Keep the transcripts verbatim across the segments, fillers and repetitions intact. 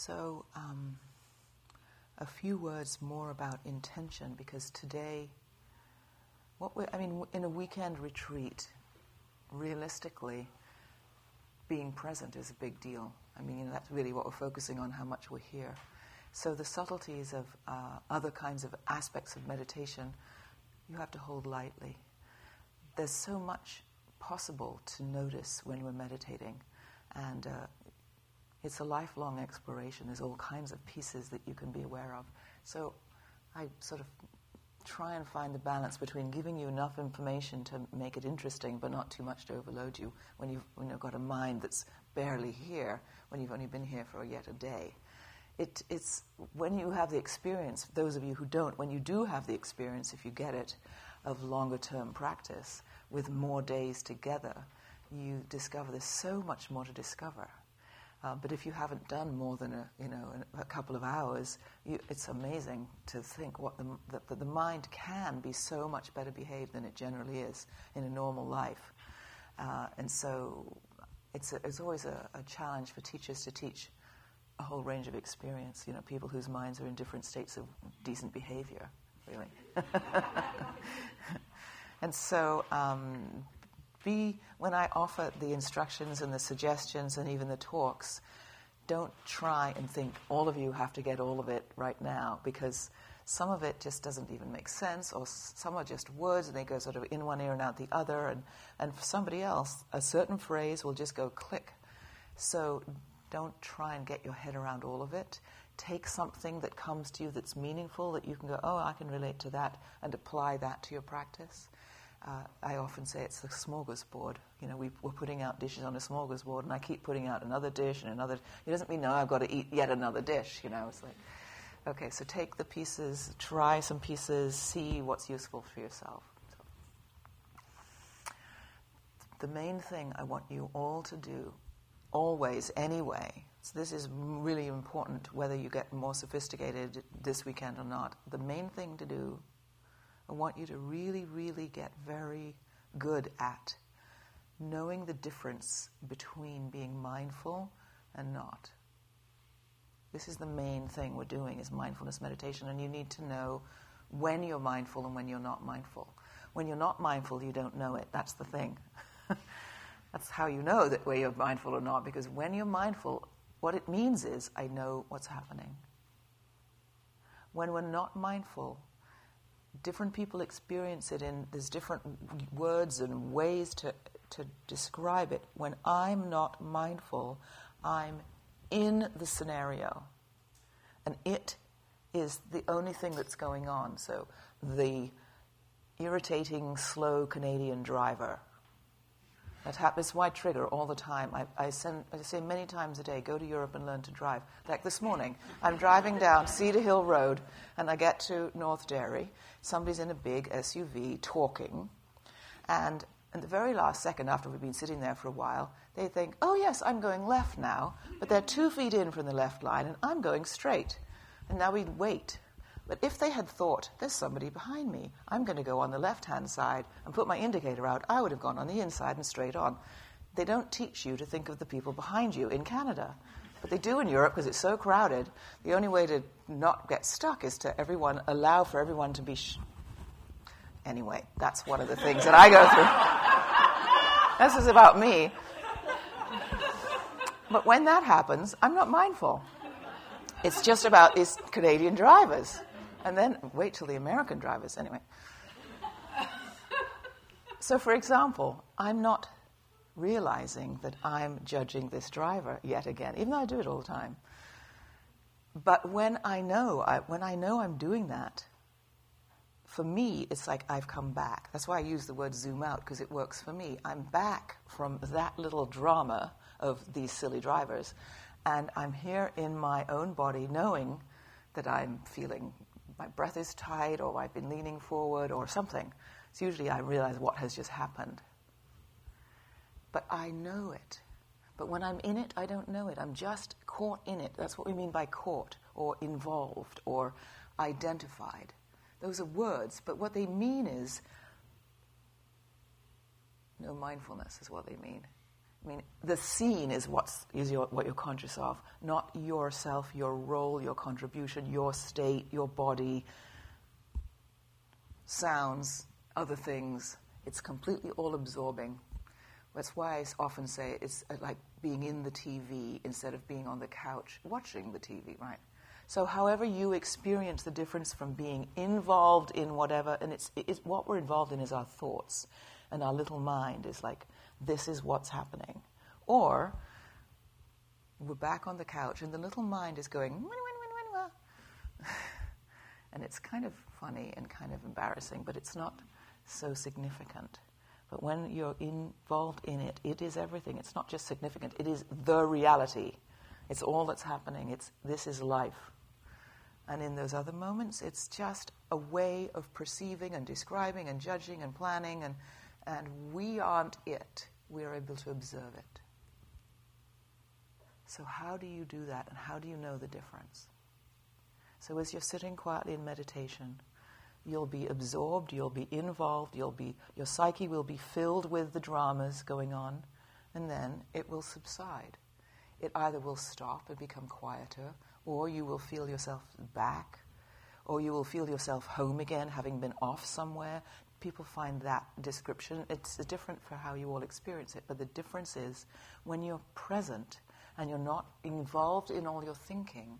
So, um, a few words more about intention, because today, what we, I mean, in a weekend retreat, realistically, being present is a big deal. I mean, you know, that's really what we're focusing on, how much we're here. So the subtleties of uh, other kinds of aspects of meditation, you have to hold lightly. There's so much possible to notice when we're meditating, and uh, it's a lifelong exploration. There's all kinds of pieces that you can be aware of. So I sort of try and find the balance between giving you enough information to make it interesting, but not too much to overload you when you've you know, got a mind that's barely here, when you've only been here for yet a day. It, it's when you have the experience, those of you who don't, when you do have the experience, if you get it, of longer term practice with more days together, you discover there's so much more to discover. Uh, but if you haven't done more than a you know a, a couple of hours, you, it's amazing to think what the, that the, the mind can be so much better behaved than it generally is in a normal life. Uh, and so it's a, it's always a, a challenge for teachers to teach a whole range of experience. You know, people whose minds are in different states of decent behavior, really. And so. Um, Be, when I offer the instructions and the suggestions and even the talks, don't try and think all of you have to get all of it right now, because some of it just doesn't even make sense, or some are just words and they go sort of in one ear and out the other, and, and for somebody else, a certain phrase will just go click. So don't try and get your head around all of it. Take something that comes to you that's meaningful, that you can go, oh, I can relate to that, and apply that to your practice. Uh, I often say it's the smorgasbord. You know, we, we're putting out dishes on a smorgasbord, and I keep putting out another dish and another. It doesn't mean, no, I've got to eat yet another dish. You know, it's like, okay, so take the pieces, try some pieces, see what's useful for yourself. So, the main thing I want you all to do, always, anyway, so this is really important whether you get more sophisticated this weekend or not. The main thing to do, I want you to really, really get very good at knowing the difference between being mindful and not. This is the main thing we're doing, is mindfulness meditation, and you need to know when you're mindful and when you're not mindful. When you're not mindful, you don't know it. That's the thing. That's how you know that whether you're mindful or not, because when you're mindful, what it means is, I know what's happening. When we're not mindful, different people experience it in, there's different words and ways to, to describe it. When I'm not mindful, I'm in the scenario. And it is the only thing that's going on. So the irritating, slow Canadian driver, that happens, why trigger all the time. I, I, send, I say many times a day, go to Europe and learn to drive. Like this morning, I'm driving down Cedar Hill Road, and I get to North Derry. Somebody's in a big S U V talking, and in the very last second, after we've been sitting there for a while, they think, oh yes, I'm going left now, but they're two feet in from the left line, and I'm going straight. And now we wait. But if they had thought, there's somebody behind me, I'm going to go on the left-hand side and put my indicator out, I would have gone on the inside and straight on. They don't teach you to think of the people behind you in Canada. But they do in Europe because it's so crowded. The only way to not get stuck is to everyone allow for everyone to be... Sh- anyway, that's one of the things that I go through. This is about me. But when that happens, I'm not mindful. It's just about these Canadian drivers. And then, wait till the American drivers, anyway. So, for example, I'm not realizing that I'm judging this driver yet again, even though I do it all the time. But when I know, I, when I know I'm doing that, for me, it's like I've come back. That's why I use the word zoom out, because it works for me. I'm back from that little drama of these silly drivers, and I'm here in my own body knowing that I'm feeling my breath is tight, or I've been leaning forward, or something. It's usually I realize what has just happened. But I know it. But when I'm in it, I don't know it. I'm just caught in it. That's what we mean by caught, or involved, or identified. Those are words, but what they mean is no mindfulness is what they mean. I mean, the scene is what's, is your, what you're conscious of, not yourself, your role, your contribution, your state, your body, sounds, other things. It's completely all-absorbing. That's why I often say it's like being in the T V instead of being on the couch watching the T V, right? So however you experience the difference from being involved in whatever, and it's, it's what we're involved in is our thoughts, and our little mind is like, this is what's happening. Or we're back on the couch and the little mind is going, win, win, win, win, win. And it's kind of funny and kind of embarrassing, but it's not so significant. But when you're involved in it, it is everything. It's not just significant. It is the reality. It's all that's happening. It's this is life. And in those other moments, it's just a way of perceiving and describing and judging and planning, and, and we aren't it. We are able to observe it. So how do you do that, and how do you know the difference? So as you're sitting quietly in meditation, you'll be absorbed, you'll be involved, you'll be, your psyche will be filled with the dramas going on, and then it will subside. It either will stop and become quieter, or you will feel yourself back, or you will feel yourself home again, having been off somewhere. People find that description, it's different for how you all experience it, but the difference is when you're present and you're not involved in all your thinking,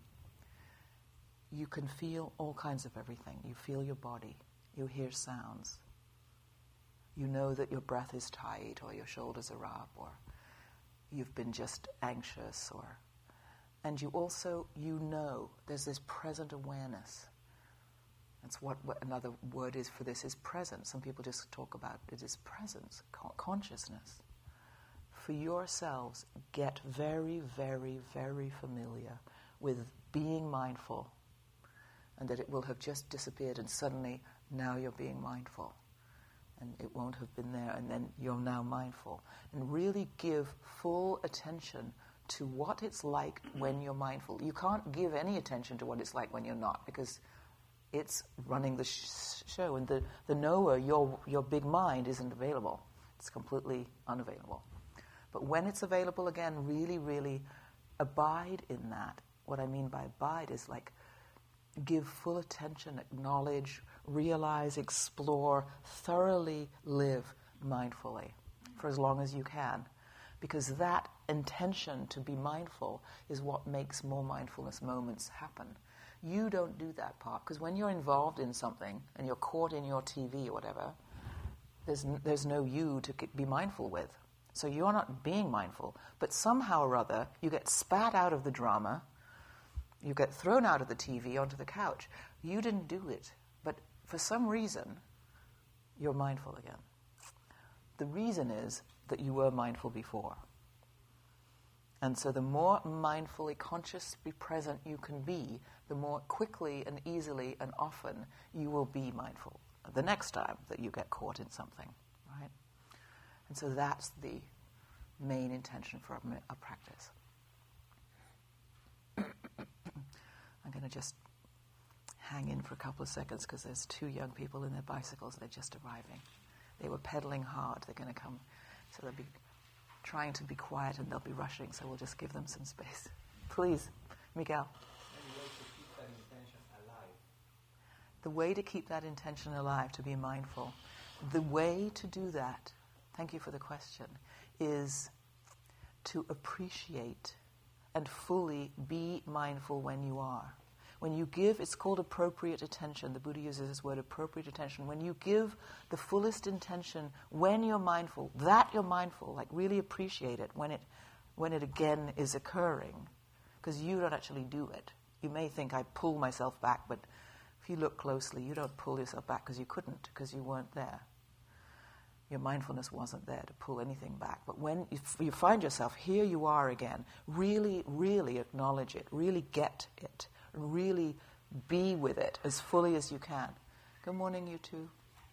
you can feel all kinds of everything. You feel your body. You hear sounds. You know that your breath is tight, or your shoulders are up, or you've been just anxious, or... And you also, you know, there's this present awareness. That's what, what another word is for this, is presence. Some people just talk about it as presence, con- consciousness. For yourselves, get very, very, very familiar with being mindful, and that it will have just disappeared, and suddenly now you're being mindful. And it won't have been there, and then you're now mindful. And really give full attention to what it's like when you're mindful. You can't give any attention to what it's like when you're not, because it's running the sh- show. And the, the knower, your, your big mind, isn't available. It's completely unavailable. But when it's available again, really, really abide in that. What I mean by abide is like give full attention, acknowledge, realize, explore, thoroughly live mindfully for as long as you can. Because that intention to be mindful is what makes more mindfulness moments happen. You don't do that part, because when you're involved in something and you're caught in your T V or whatever, there's, n- there's no you to be mindful with. So you're not being mindful, but somehow or other you get spat out of the drama, you get thrown out of the T V onto the couch. You didn't do it, but for some reason you're mindful again. The reason is that you were mindful before. And so the more mindfully, consciously present you can be, the more quickly and easily and often you will be mindful the next time that you get caught in something, right? And so that's the main intention for a, a practice. I'm going to just hang in for a couple of seconds because there's two young people in their bicycles. They're just arriving. They were pedaling hard. They're going to come. So they'll be trying to be quiet and they'll be rushing, so we'll just give them some space. Please, Miguel. The way to keep that intention alive, to be mindful, the way to do that, thank you for the question, is to appreciate and fully be mindful when you are. When you give, it's called appropriate attention. The Buddha uses this word, appropriate attention. When you give the fullest intention when you're mindful, that you're mindful, like really appreciate it when it, when it again is occurring. Because you don't actually do it. You may think, I pull myself back, but if you look closely, you don't pull yourself back because you couldn't, because you weren't there. Your mindfulness wasn't there to pull anything back. But when you, f- you find yourself, here you are again, really, really acknowledge it, really get it, and really be with it as fully as you can. Good morning, you two.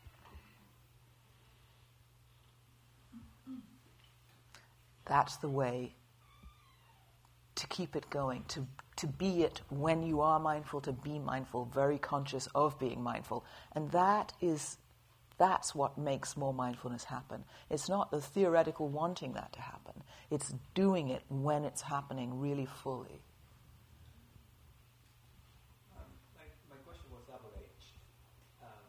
That's the way to keep it going, to, to be it when you are mindful, to be mindful, very conscious of being mindful. And that is, that's what makes more mindfulness happen. It's not the theoretical wanting that to happen. It's doing it when it's happening really fully. Um, my, my question was double-edged. Um,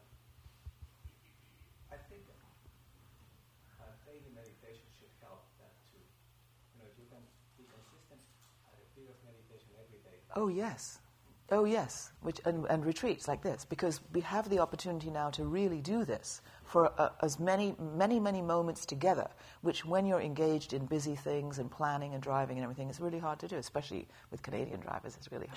I think uh, daily meditation should help that too. You know, if you can be consistent at a bit of meditation every day. Oh, yes. Oh, yes, which and, and retreats like this, because we have the opportunity now to really do this for uh, as many, many, many moments together, which when you're engaged in busy things and planning and driving and everything, it's really hard to do, especially with Canadian drivers, it's really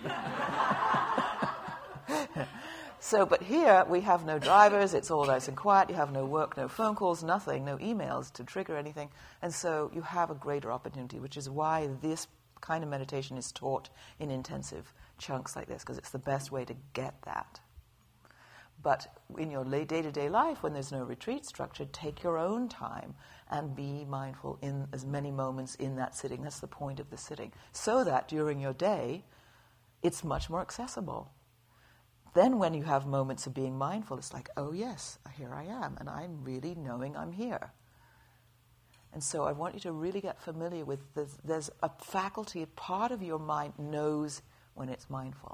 hard. So, but here we have no drivers, it's all nice and quiet, you have no work, no phone calls, nothing, no emails to trigger anything, and so you have a greater opportunity, which is why this kind of meditation is taught in intensive chunks like this, because it's the best way to get that. But in your day-to-day life, when there's no retreat structure, take your own time and be mindful in as many moments in that sitting. That's the point of the sitting. So that during your day, it's much more accessible. Then when you have moments of being mindful, it's like, oh yes, here I am, and I'm really knowing I'm here. And so I want you to really get familiar with this. There's a faculty, part of your mind knows when it's mindful.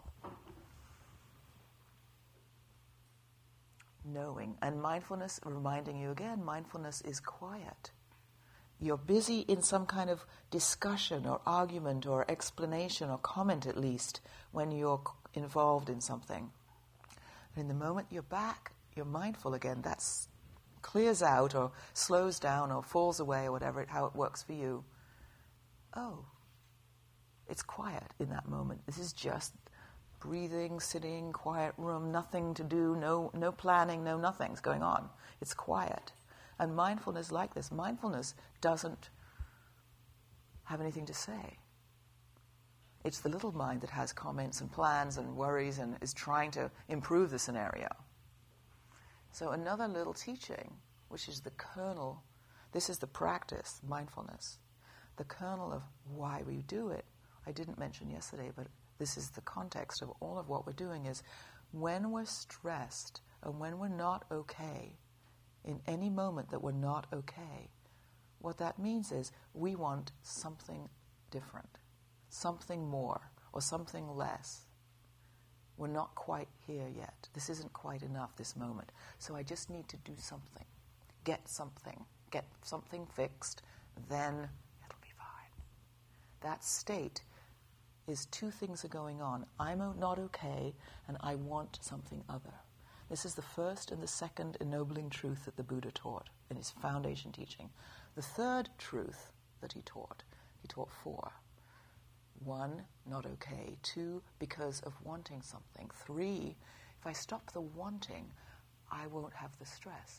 Knowing. And mindfulness, reminding you again, mindfulness is quiet. You're busy in some kind of discussion or argument or explanation or comment at least when you're involved in something. And in the moment you're back, you're mindful again. That's clears out or slows down or falls away or whatever, it, how it works for you. Oh, it's quiet in that moment. This is just breathing, sitting, quiet room, nothing to do, no no planning, no nothing's going on. It's quiet. And mindfulness like this. Mindfulness doesn't have anything to say. It's the little mind that has comments and plans and worries and is trying to improve the scenario. So another little teaching, which is the kernel, this is the practice, mindfulness, the kernel of why we do it. I didn't mention yesterday, but this is the context of all of what we're doing, is when we're stressed and when we're not okay, in any moment that we're not okay, what that means is we want something different, something more, or something less. We're not quite here yet. This isn't quite enough, this moment. So I just need to do something. Get something. Get something fixed. Then it'll be fine. That state is two things are going on. I'm not okay, and I want something other. This is the first and the second ennobling truth that the Buddha taught in his foundation teaching. The third truth that he taught, he taught four. One, not okay. Two, because of wanting something. Three, if I stop the wanting, I won't have the stress.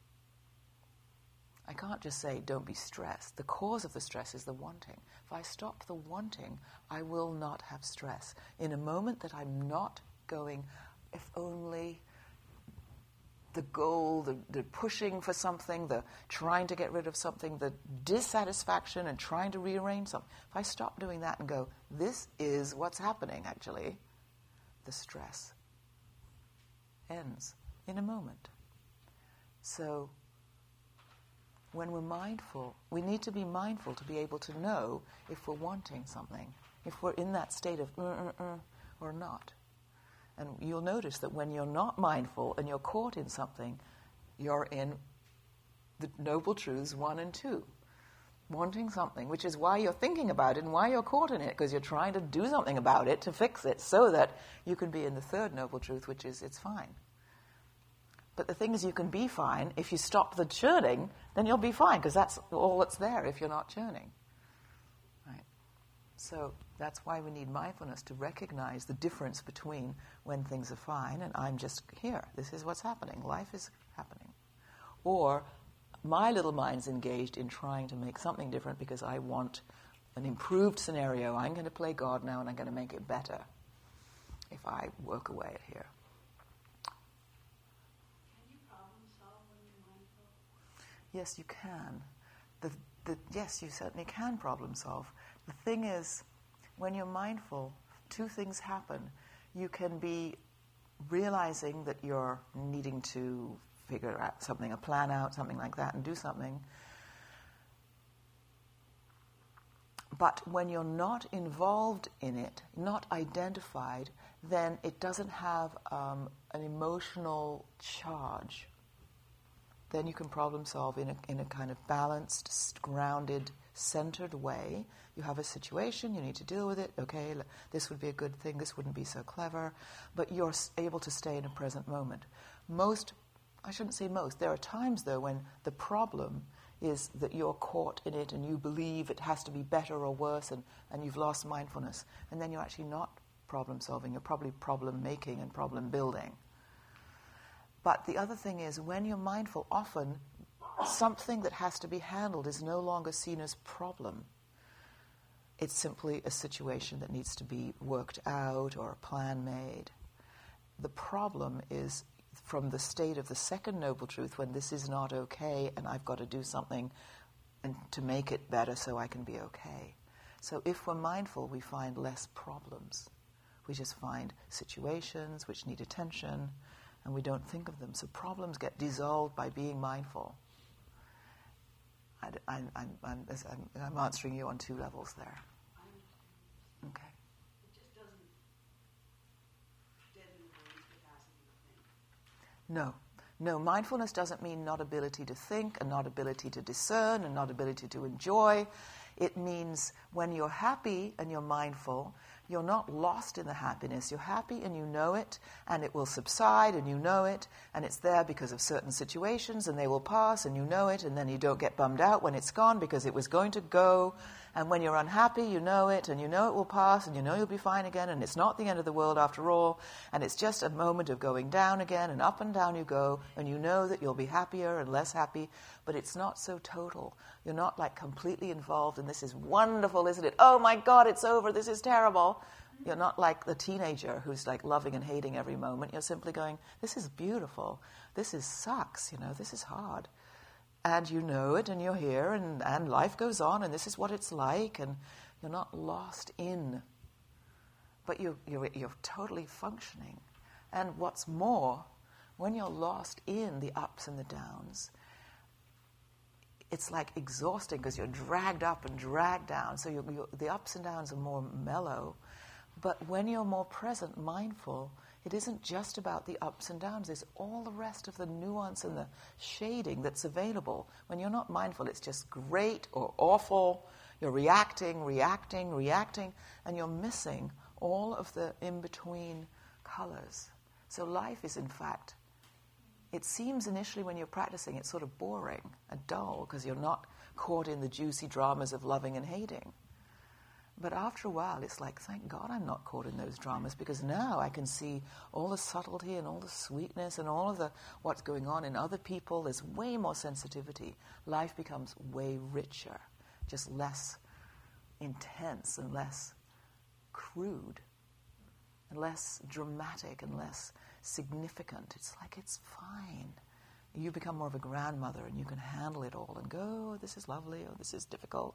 I can't just say, don't be stressed. The cause of the stress is the wanting. If I stop the wanting, I will not have stress. In a moment that I'm not going, if only the goal, the, the pushing for something, the trying to get rid of something, the dissatisfaction and trying to rearrange something. If I stop doing that and go, this is what's happening actually, the stress ends in a moment. So when we're mindful, we need to be mindful to be able to know if we're wanting something, if we're in that state of uh, uh, uh, or not. And you'll notice that when you're not mindful and you're caught in something, you're in the Noble Truths one and two. Wanting something, which is why you're thinking about it and why you're caught in it, because you're trying to do something about it to fix it so that you can be in the third Noble Truth, which is it's fine. But the thing is, you can be fine. If you stop the churning, then you'll be fine, because that's all that's there if you're not churning. Right? So that's why we need mindfulness, to recognize the difference between when things are fine and I'm just here. This is what's happening. Life is happening. Or my little mind's engaged in trying to make something different because I want an improved scenario. I'm going to play God now and I'm going to make it better if I work away at here. Can you problem solve when you're mindful? Yes, you can. The, the, yes, you certainly can problem solve. The thing is, when you're mindful, two things happen. You can be realizing that you're needing to figure out something, a plan out, something like that, and do something. But when you're not involved in it, not identified, then it doesn't have um, an emotional charge. Then you can problem solve in a, in a kind of balanced, grounded, centered way. You have a situation, you need to deal with it. Okay, this would be a good thing, this wouldn't be so clever. But you're able to stay in a present moment. Most, I shouldn't say most, there are times though when the problem is that you're caught in it and you believe it has to be better or worse and, and you've lost mindfulness. And then you're actually not problem solving, you're probably problem making and problem building. But the other thing is, when you're mindful, often something that has to be handled is no longer seen as problem. It's simply a situation that needs to be worked out or a plan made. The problem is from the state of the second noble truth, when this is not okay and I've got to do something and to make it better so I can be okay. So if we're mindful, we find less problems. We just find situations which need attention, and we don't think of them. So problems get dissolved by being mindful. I, I, I'm, I'm, I'm, I'm answering you on two levels there. I understand. Okay. It just doesn't deaden the brain's capacity to think. No. No, mindfulness doesn't mean not ability to think and not ability to discern and not ability to enjoy. It means when you're happy and you're mindful, you're not lost in the happiness. You're happy and you know it, and it will subside and you know it, and it's there because of certain situations and they will pass and you know it, and then you don't get bummed out when it's gone because it was going to go. And when you're unhappy, you know it, and you know it will pass, and you know you'll be fine again, and it's not the end of the world after all, and it's just a moment of going down again, and up and down you go, and you know that you'll be happier and less happy, but it's not so total. You're not like completely involved, and this is wonderful, isn't it? Oh my God, it's over, this is terrible. You're not like the teenager who's like loving and hating every moment. You're simply going, this is beautiful, this is sucks, you know, this is hard. And you know it, and you're here, and, and life goes on, and this is what it's like, and you're not lost in, but you're, you're, you're totally functioning. And what's more, when you're lost in the ups and the downs, it's like exhausting because you're dragged up and dragged down, so you're, you're, the ups and downs are more mellow. But when you're more present, mindful, it isn't just about the ups and downs. There's all the rest of the nuance and the shading that's available. When you're not mindful, it's just great or awful. You're reacting, reacting, reacting, and you're missing all of the in-between colors. So life is, in fact, it seems initially when you're practicing, it's sort of boring and dull because you're not caught in the juicy dramas of loving and hating. But after a while, it's like, thank God I'm not caught in those dramas, because now I can see all the subtlety and all the sweetness and all of the what's going on in other people. There's way more sensitivity. Life becomes way richer, just less intense and less crude and less dramatic and less significant. It's like it's fine. You become more of a grandmother and you can handle it all and go, oh, this is lovely, oh, this is difficult.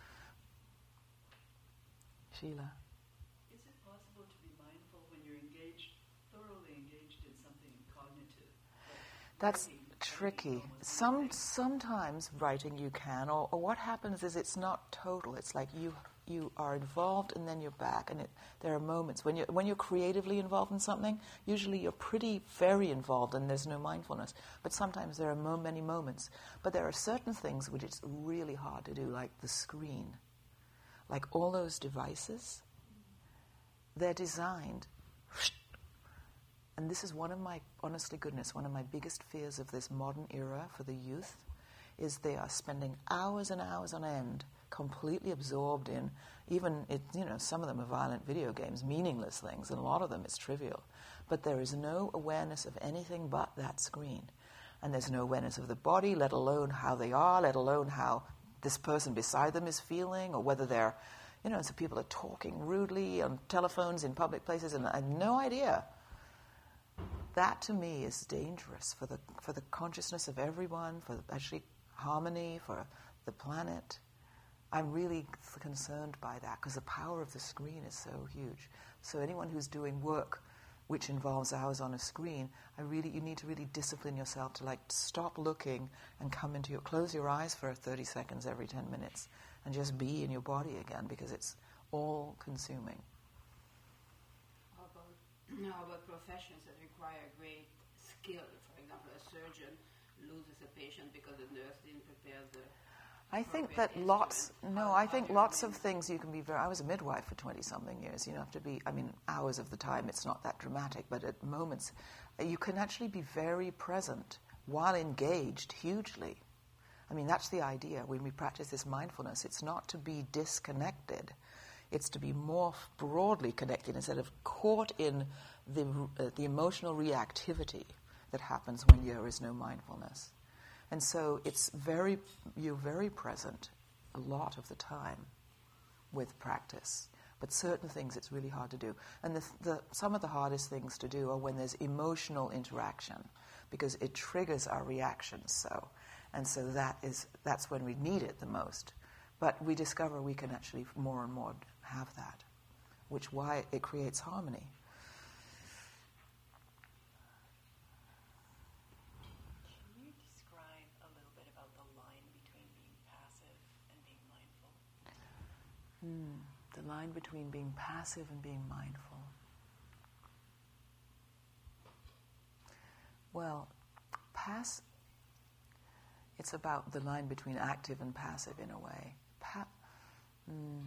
Sheila. Is it possible to be mindful when you're engaged, thoroughly engaged in something cognitive? Like That's writing, tricky. writing Some almost sometimes writing you can, or, or what happens is it's not total. It's like you you are involved and then you're back, and it, there are moments when you when you're creatively involved in something. Usually you're pretty very involved and there's no mindfulness. But sometimes there are mo- many moments. But there are certain things which it's really hard to do, like the screen. Like all those devices, they're designed. And this is one of my, honestly goodness, one of my biggest fears of this modern era for the youth, is they are spending hours and hours on end, completely absorbed in, even, it, you know, some of them are violent video games, meaningless things, and a lot of them it's trivial. But there is no awareness of anything but that screen. And there's no awareness of the body, let alone how they are, let alone how this person beside them is feeling, or whether they're, you know, so people are talking rudely on telephones in public places, and I have no idea. That to me is dangerous for the for the consciousness of everyone, for actually harmony, for the planet. I'm really concerned by that because the power of the screen is so huge. So anyone who's doing work which involves hours on a screen, I really, you need to really discipline yourself to like stop looking and come into your, close your eyes for thirty seconds every ten minutes and just be in your body again, because it's all consuming. How about, how about professions that require great skill? For example, a surgeon loses a patient because the nurse didn't prepare the I think that lots, no, I think lots of things you can be very, I was a midwife for twenty-something years. You don't have to be, I mean, hours of the time it's not that dramatic, but at moments you can actually be very present while engaged hugely. I mean, that's the idea when we practice this mindfulness. It's not to be disconnected. It's to be more broadly connected instead of caught in the, uh, the emotional reactivity that happens when there is no mindfulness. And so it's very, you're very present a lot of the time with practice. But certain things it's really hard to do. And the, the, some of the hardest things to do are when there's emotional interaction, because it triggers our reactions so. And so that is, that's when we need it the most. But we discover we can actually more and more have that, which why it creates harmony. Mm, the line between being passive and being mindful. Well, pass. It's about the line between active and passive in a way. Pa- mm.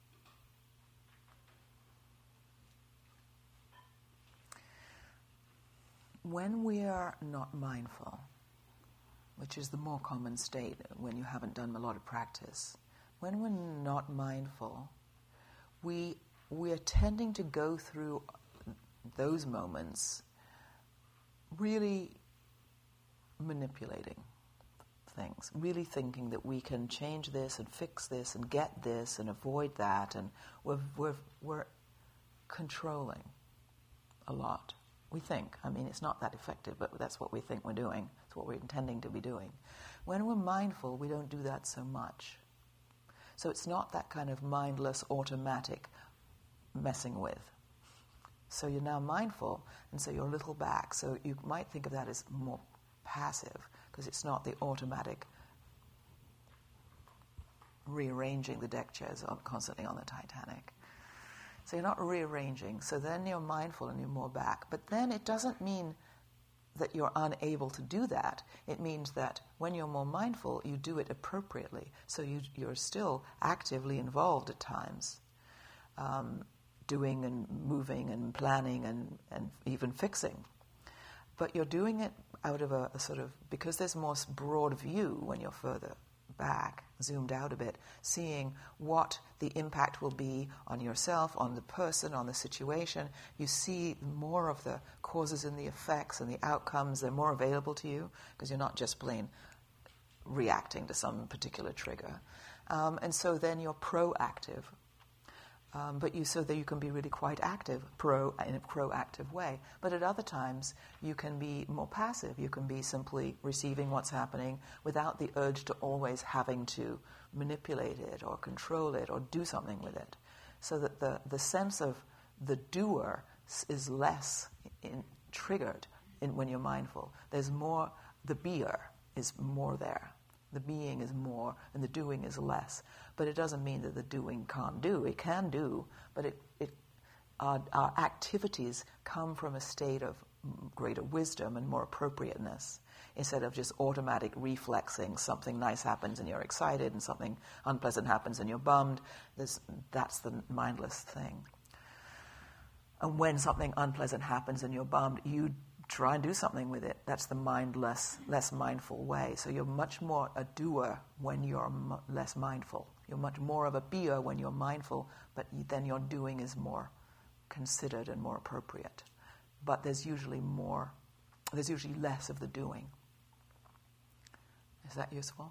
When we are not mindful, which is the more common state when you haven't done a lot of practice, when we're not mindful, we we are tending to go through those moments really manipulating things, really thinking that we can change this and fix this and get this and avoid that, and we're we're, we're controlling a lot. We think. I mean, it's not that effective, but that's what we think we're doing. It's what we're intending to be doing. When we're mindful, we don't do that so much. So it's not that kind of mindless, automatic messing with. So you're now mindful, and so you're a little back. So you might think of that as more passive, because it's not the automatic rearranging the deck chairs on, constantly on the Titanic. So you're not rearranging. So then you're mindful and you're more back. But then it doesn't mean that you're unable to do that. It means that when you're more mindful, you do it appropriately. So you, you're still actively involved at times, um, doing and moving and planning and, and even fixing. But you're doing it out of a, a sort of, because there's more broad view when you're further back, zoomed out a bit, seeing what the impact will be on yourself, on the person, on the situation. You see more of the causes and the effects and the outcomes. They're more available to you because you're not just plain reacting to some particular trigger. Um, and so then you're proactive. Um, but you so that you can be really quite active, pro in a proactive way. But at other times, you can be more passive. You can be simply receiving what's happening without the urge to always having to manipulate it or control it or do something with it. So that the, the sense of the doer is less in, triggered in, when you're mindful. There's more, the beer is more there. The being is more, and the doing is less. But it doesn't mean that the doing can't do. It can do, but it, it our, our activities come from a state of greater wisdom and more appropriateness, instead of just automatic reflexing. Something nice happens and you're excited, and something unpleasant happens and you're bummed. There's, that's the mindless thing. And when something unpleasant happens and you're bummed, you try and do something with it. That's the mindless, less mindful way. So you're much more a doer when you're m- less mindful. You're much more of a beer when you're mindful, but then your doing is more considered and more appropriate. But there's usually more, there's usually less of the doing. Is that useful?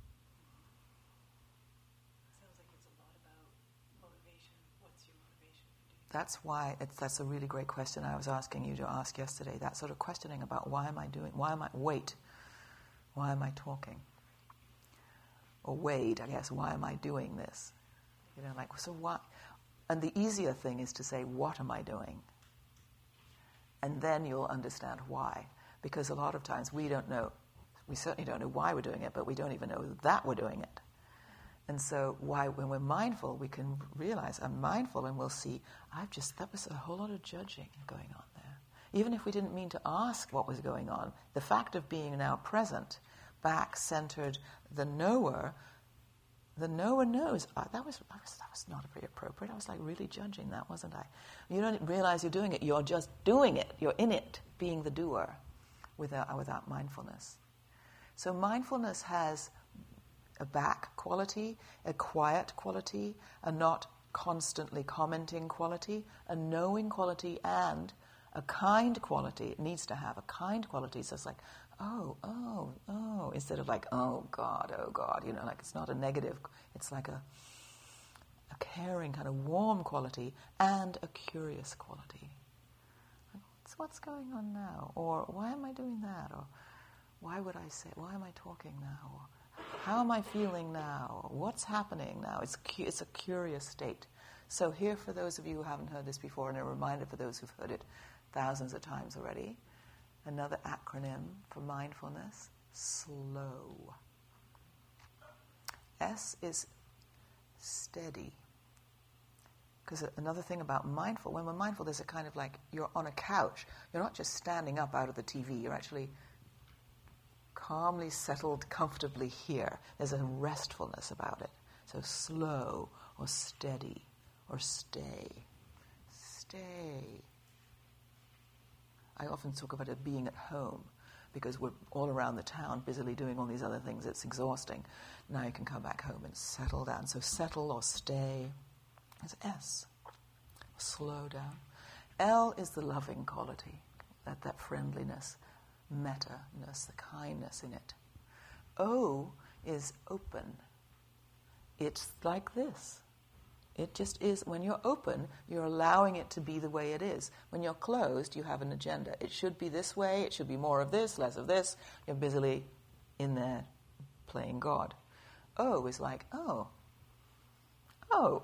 Sounds like it's a lot about motivation. What's your motivation for doing that? That's why it's, that's a really great question I was asking you to ask yesterday. That sort of questioning about why am I doing, why am I, wait, why am I talking? Or wait, I guess, why am I doing this? You know, like, so what? And the easier thing is to say, what am I doing? And then you'll understand why. Because a lot of times we don't know, we certainly don't know why we're doing it, but we don't even know that we're doing it. And so why, when we're mindful, we can realize I'm mindful and we'll see, I've just, that was a whole lot of judging going on there. Even if we didn't mean to ask what was going on, the fact of being now present, back, centered, the knower, the knower knows, oh, that was, that was that was not very appropriate. I was like really judging that, wasn't I? You don't realize you're doing it. You're just doing it. You're in it, being the doer, without without mindfulness. So mindfulness has a back quality, a quiet quality, a not constantly commenting quality, a knowing quality, and a kind quality. It needs to have a kind quality. So it's like, oh, oh, oh, instead of like, oh God, oh God, you know, like it's not a negative, it's like a, a caring, kind of warm quality, and a curious quality. What's, what's going on now? Or why am I doing that? Or why would I say, why am I talking now? Or how am I feeling now? Or what's happening now? It's, cu- it's a curious state. So here, for those of you who haven't heard this before, and a reminder for those who've heard it thousands of times already, another acronym for mindfulness, slow. S is steady. Because another thing about mindful, when we're mindful, there's a kind of like, you're on a couch. You're not just standing up out of the T V. You're actually calmly settled comfortably here. There's a restfulness about it. So slow or steady or stay. Stay. I often talk about it being at home because we're all around the town busily doing all these other things. It's exhausting. Now you can come back home and settle down. So settle or stay is S. Slow down. L is the loving quality, that, that friendliness, metta-ness, the kindness in it. O is open. It's like this. It just is. When you're open, you're allowing it to be the way it is. When you're closed, you have an agenda. It should be this way. It should be more of this, less of this. You're busily in there playing God. O is like, oh. Oh.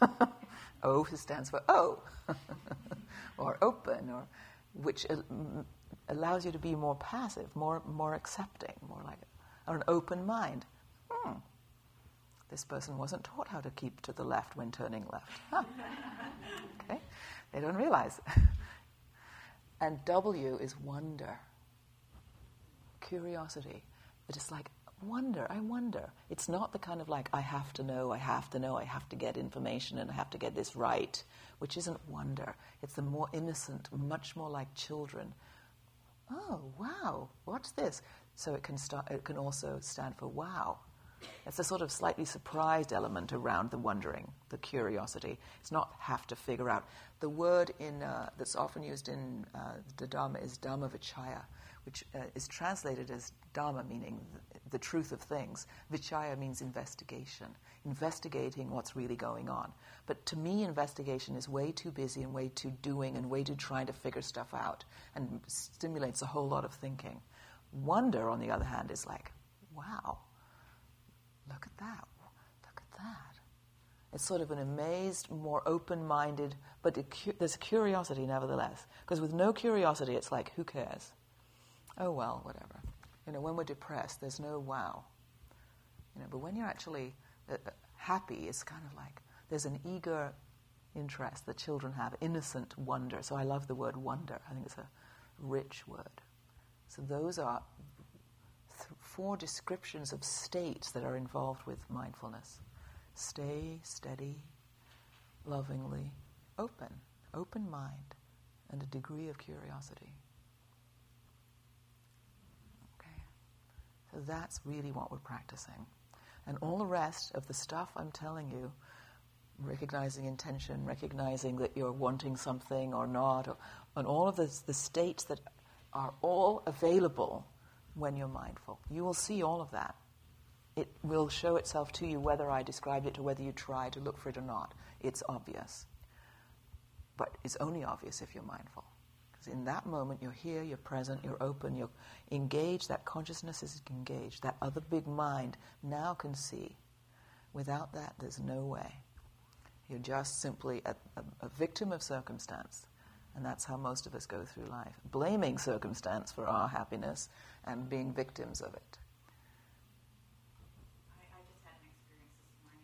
O stands for oh. Or open, or which allows you to be more passive, more more accepting, more like or an open mind. Hmm. This person wasn't taught how to keep to the left when turning left. Huh. Okay? They don't realize. And W is wonder. Curiosity. It is like, wonder, I wonder. It's not the kind of like, I have to know, I have to know, I have to get information and I have to get this right, which isn't wonder. It's the more innocent, much more like children. Oh, wow, what's this? So it can start. It can also stand for wow. It's a sort of slightly surprised element around the wondering, the curiosity. It's not have to figure out. The word in uh, that's often used in uh, the Dharma is Dhamma-vichaya, which uh, is translated as Dharma, meaning the, the truth of things. Vichaya means investigation, investigating what's really going on. But to me, investigation is way too busy and way too doing and way too trying to figure stuff out and stimulates a whole lot of thinking. Wonder, on the other hand, is like, wow. Look at that. Look at that. It's sort of an amazed, more open-minded, but a cu- there's a curiosity nevertheless. Because with no curiosity, it's like, who cares? Oh, well, whatever. You know, when we're depressed, there's no wow. You know, but when you're actually uh, happy, it's kind of like, there's an eager interest that children have, innocent wonder. So I love the word wonder. I think it's a rich word. So those are four descriptions of states that are involved with mindfulness. Stay, steady, lovingly, open, open mind, and a degree of curiosity. Okay, so that's really what we're practicing. And all the rest of the stuff I'm telling you, recognizing intention, recognizing that you're wanting something or not, or, and all of this, the states that are all available when you're mindful. You will see all of that. It will show itself to you whether I described it or whether you try to look for it or not. It's obvious. But it's only obvious if you're mindful. Because in that moment, you're here, you're present, you're open, you're engaged. That consciousness is engaged. That other big mind now can see. Without that, there's no way. You're just simply a, a, a victim of circumstance. And that's how most of us go through life, blaming circumstance for our happiness and being victims of it. I, I just had an experience this morning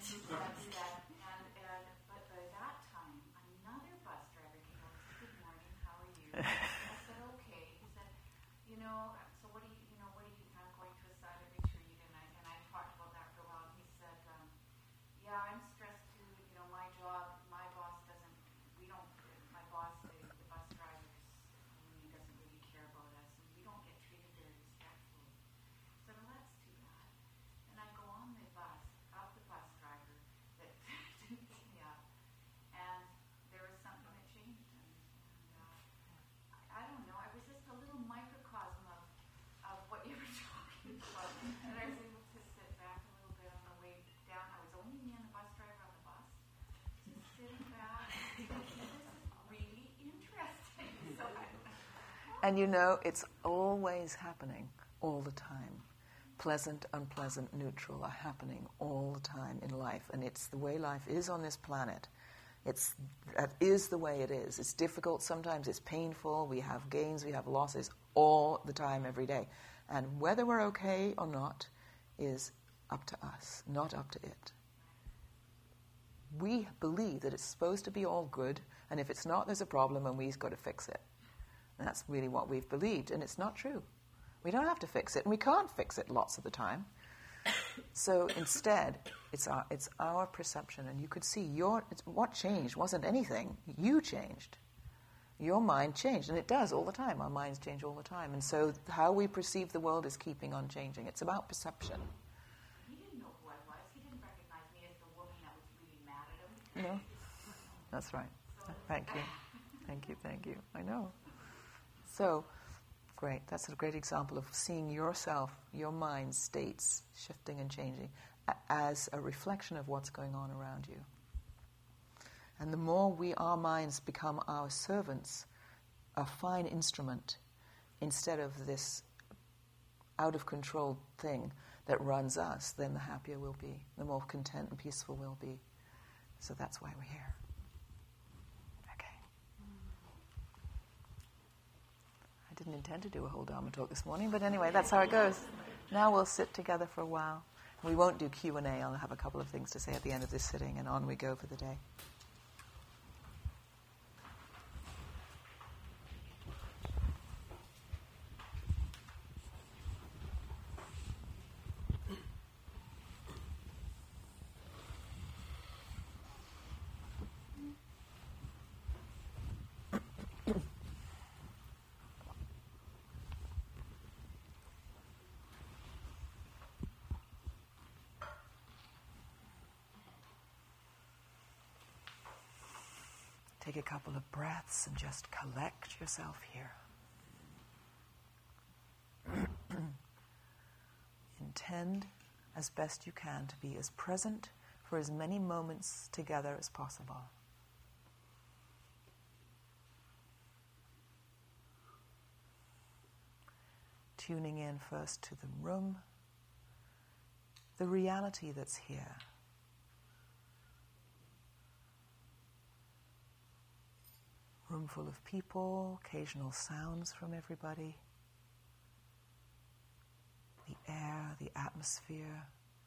That's that. And, and, but by that time, another bus driver came up and said, "Good morning, how are you?" I said, "Okay." He said, "You know, so what do you, you know, what do you, I'm going to a silent retreat," and I, and I talked about that for a while, and he said, um, "Yeah, I'm stressed too, you know, my job, my boss doesn't, we don't, my boss, the, the bus drivers, he doesn't really care about us, and we don't get treated very respectfully." So well, that's too bad. And I go on the bus, out the bus driver that didn't pick me up, and there was something that changed. And, and uh, I, I don't know, I was just a little microcosm of, of what you were talking about. And I was able to sit back a little bit on the way down. I was only me and the bus driver on the bus, just sitting back, thinking, this is really interesting. So I, And you know, it's always happening all the time. Pleasant, unpleasant, neutral are happening all the time in life. And it's the way life is on this planet. It's, that is the way it is. It's difficult sometimes, it's painful, we have gains, we have losses all the time, every day. And whether we're okay or not is up to us, not up to it. We believe that it's supposed to be all good, and if it's not, there's a problem and we've got to fix it. And that's really what we've believed, and it's not true. We don't have to fix it, and we can't fix it lots of the time. So instead, it's our, it's our perception, and you could see your it's, what changed wasn't anything. You changed. Your mind changed, and it does all the time. Our minds change all the time. And so how we perceive the world is keeping on changing. It's about perception. he didn't know who I was. He didn't recognize me as the woman that was really mad at him. No? That's right. Thank you. Thank you, thank you. I know. So, great. That's a great example of seeing yourself, your mind states shifting and changing a- as a reflection of what's going on around you. And the more we, our minds become our servants, a fine instrument, instead of this out-of-control thing that runs us, then the happier we'll be, the more content and peaceful we'll be. So that's why we're here. I didn't intend to do a whole Dharma talk this morning, but anyway, that's how it goes. Now we'll sit together for a while. We won't do Q and A. I'll have a couple of things to say at the end of this sitting, and on we go for the day. Take a couple of breaths and just collect yourself here. Intend as best you can to be as present for as many moments together as possible. Tuning in first to the room, the reality that's here. Room full of people, occasional sounds from everybody, the air, the atmosphere,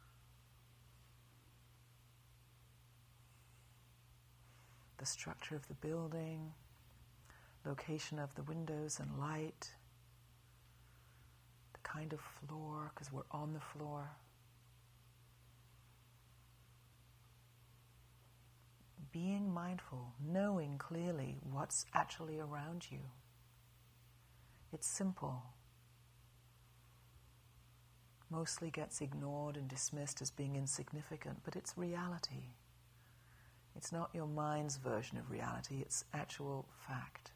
the structure of the building, location of the windows and light, the kind of floor, because we're on the floor. Being mindful, knowing clearly what's actually around you. It's simple. Mostly gets ignored and dismissed as being insignificant, but it's reality. It's not your mind's version of reality, it's actual fact.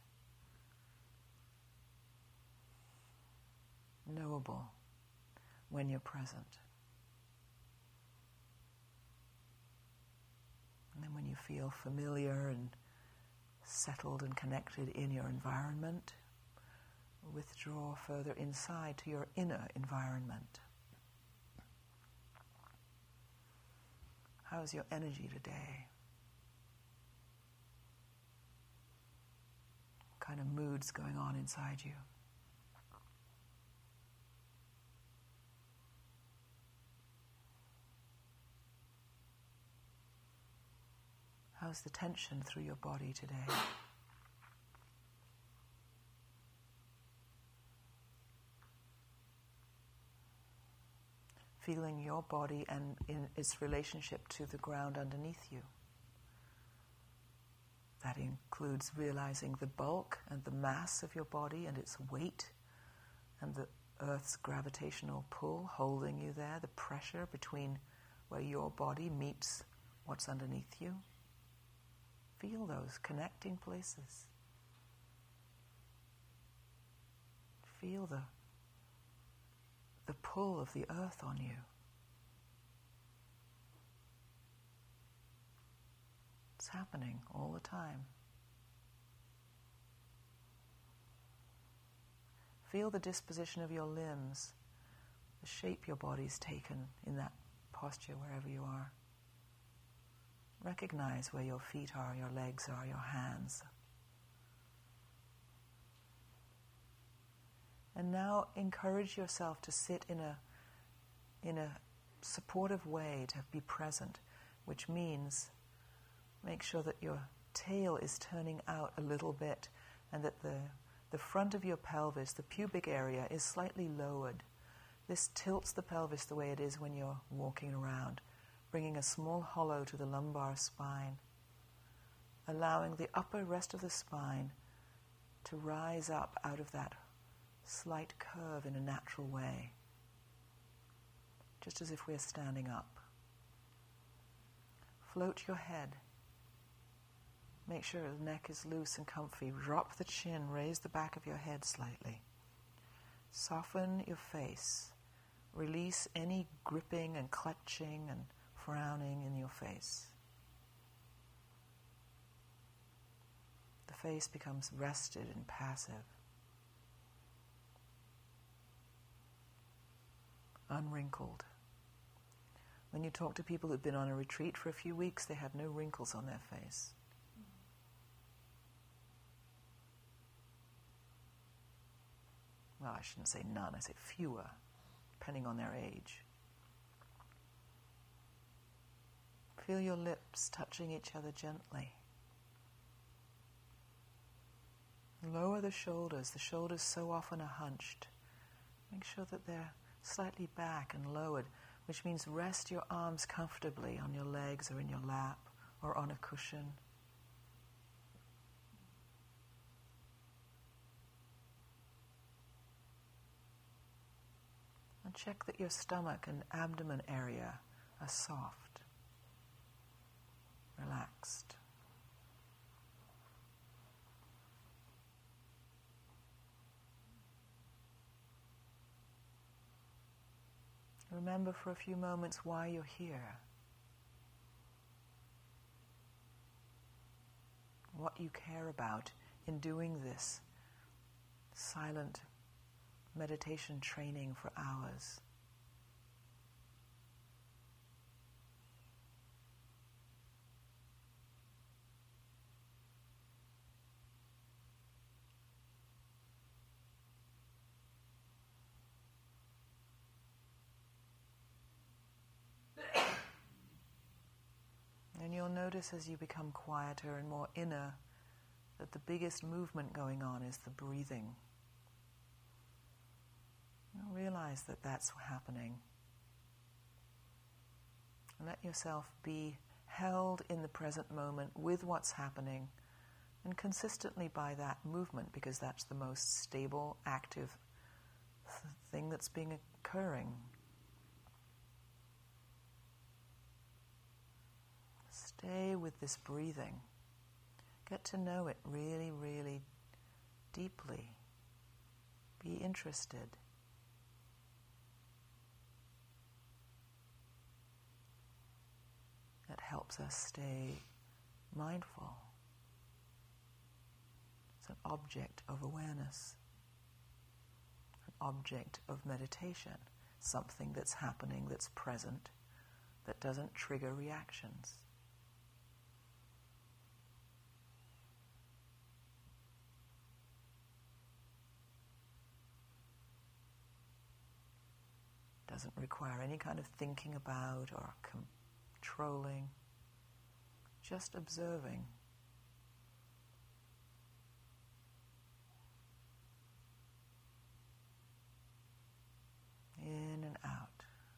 Knowable when you're present. And then when you feel familiar and settled and connected in your environment, withdraw further inside to your inner environment. How's your energy today? What kind of mood's going on inside you? How's the tension through your body today? Feeling your body and in its relationship to the ground underneath you. That includes realizing the bulk and the mass of your body and its weight and the Earth's gravitational pull holding you there, the pressure between where your body meets what's underneath you. Feel those connecting places. Feel the, the pull of the earth on you. It's happening all the time. Feel the disposition of your limbs, the shape your body's taken in that posture wherever you are. Recognize where your feet are, your legs are, your hands. And now encourage yourself to sit in a in a supportive way, to be present, which means make sure that your tail is turning out a little bit and that the, the front of your pelvis, the pubic area, is slightly lowered. This tilts the pelvis the way it is when you're walking around, bringing a small hollow to the lumbar spine, allowing the upper rest of the spine to rise up out of that slight curve in a natural way, just as if we're standing up. Float your head. Make sure the neck is loose and comfy. Drop the chin, raise the back of your head slightly. Soften your face. Release any gripping and clutching and frowning in your face. The face becomes rested and passive. Unwrinkled. When you talk to people who've been on a retreat for a few weeks, they have no wrinkles on their face. Well, I shouldn't say none, I say fewer, depending on their age. Feel your lips touching each other gently. Lower the shoulders. The shoulders so often are hunched. Make sure that they're slightly back and lowered, which means rest your arms comfortably on your legs or in your lap or on a cushion. And check that your stomach and abdomen area are soft, relaxed. Remember for a few moments why you're here. What you care about in doing this silent meditation training for hours. And you'll notice as you become quieter and more inner that the biggest movement going on is the breathing. You'll realize that that's happening. And let yourself be held in the present moment with what's happening and consistently by that movement, because that's the most stable, active th- thing that's being occurring. Stay with this breathing. Get to know it really, really deeply. Be interested. That helps us stay mindful. It's an object of awareness, an object of meditation, something that's happening, that's present, that doesn't trigger reactions. Doesn't require any kind of thinking about or controlling. just observing. In and out.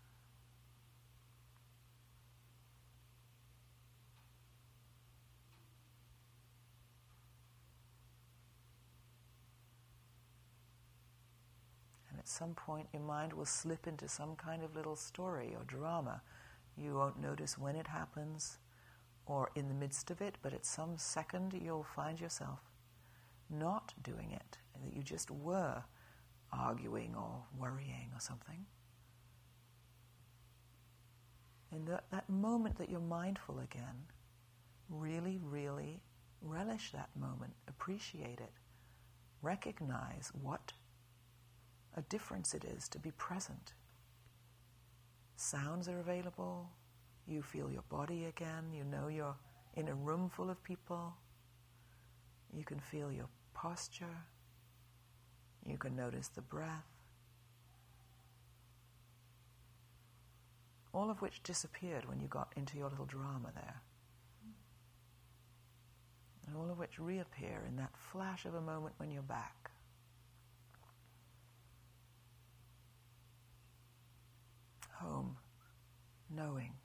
And at some point your mind will slip into some kind of little story or drama. You won't notice when it happens or in the midst of it, but at some second you'll find yourself not doing it, and that you just were arguing or worrying or something. In that, that moment that you're mindful again, really, really relish that moment, appreciate it, recognize what a difference it is to be present. Sounds are available, you feel your body again, you know you're in a room full of people, you can feel your posture, you can notice the breath, all of which disappeared when you got into your little drama there. And all of which reappear in that flash of a moment when you're back. Home, knowing.